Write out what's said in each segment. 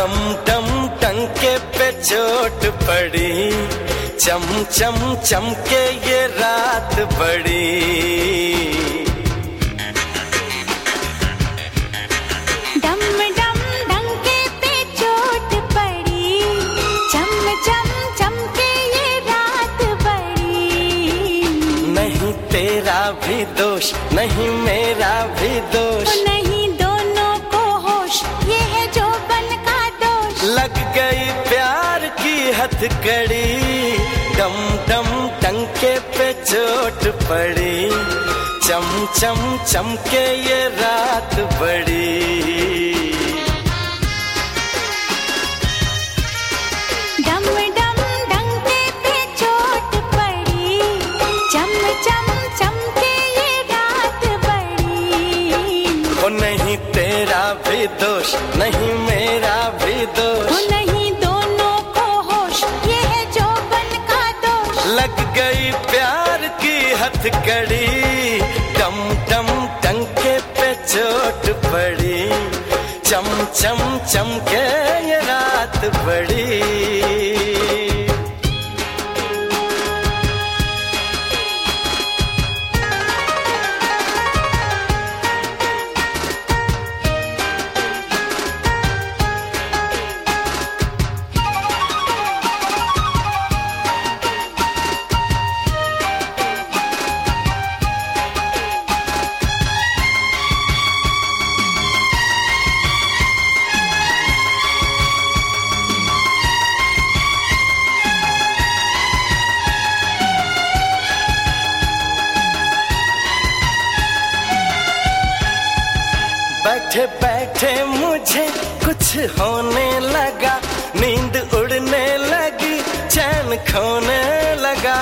डम डम टंके पे चोट पड़ी, चम चम चमके ये रात बड़ी। डम डम टंके पे चोट पड़ी, चम चम चमके ये रात बड़ी। नहीं तेरा भी दोष, नहीं मेरा भी दोष, नहीं दोनों को होश, ये है जोबन का दोष। लग गई प्यार की हथकड़ी, डम डम टंके पे चोट पड़ी, चम चम चमके ये रात बड़ी। डम डम टंके पे चोट पड़ी, चम चम चमके ये रात बड़ी। ओ नहीं तेरा भी दोष, नहीं मेरा भी दोष, नहीं दोनों को होश, ये है जोबन का दोष। लग गई प्यार की हथकड़ी, डम डम टंके पे चोट पड़ी, चम चम चमके ये रात बड़ी। बैठे बैठे मुझे कुछ होने लगा, नींद उड़ने लगी, चैन खोने लगा।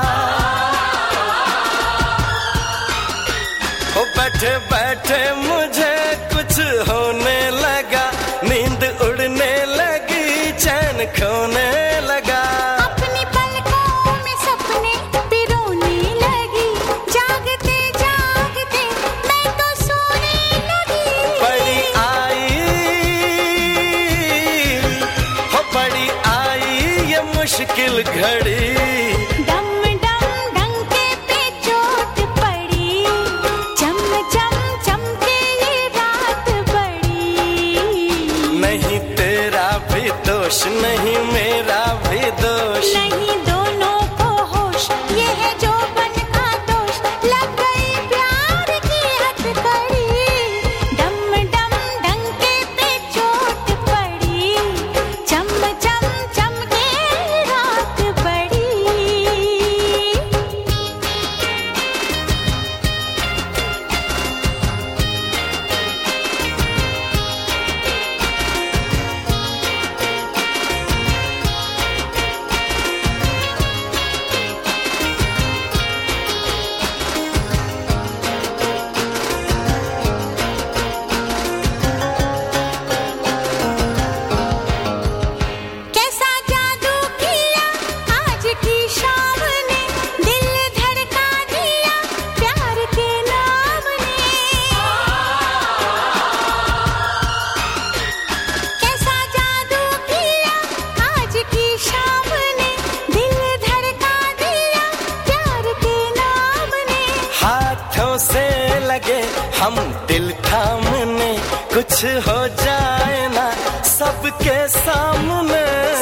ओ बैठे बैठे मुझे कुछ होने लगा, नींद उड़ने लगी, चैन खोने लगा। अपनी पलकों में सपने पिरोने लगी, जागते जागते मैं तो सोने लगी। बड़ी आई ये मुश्किल घड़ी, डम डम डंके पे चोट पड़ी, चम चम चमके ये रात बड़ी। नहीं तेरा भी दोष, नहीं मेरा भी दोष, नहीं दोनों को होश, ये है जोबन का दोष। लग गई प्यार की हथकड़ी, डम डम डंके पे चोट पड़ी, चम चम चमके रात बड़ी। कैसा जादू किया आज की शाम ने, दिल धड़का दिया प्यार के नाम ने। कैसा जादू किया आज की शाम ने, दिल धड़का दिया प्यार के नाम ने। हाथों से लगे हम दिल थामने, कुछ हो जाए ना सबके सामने।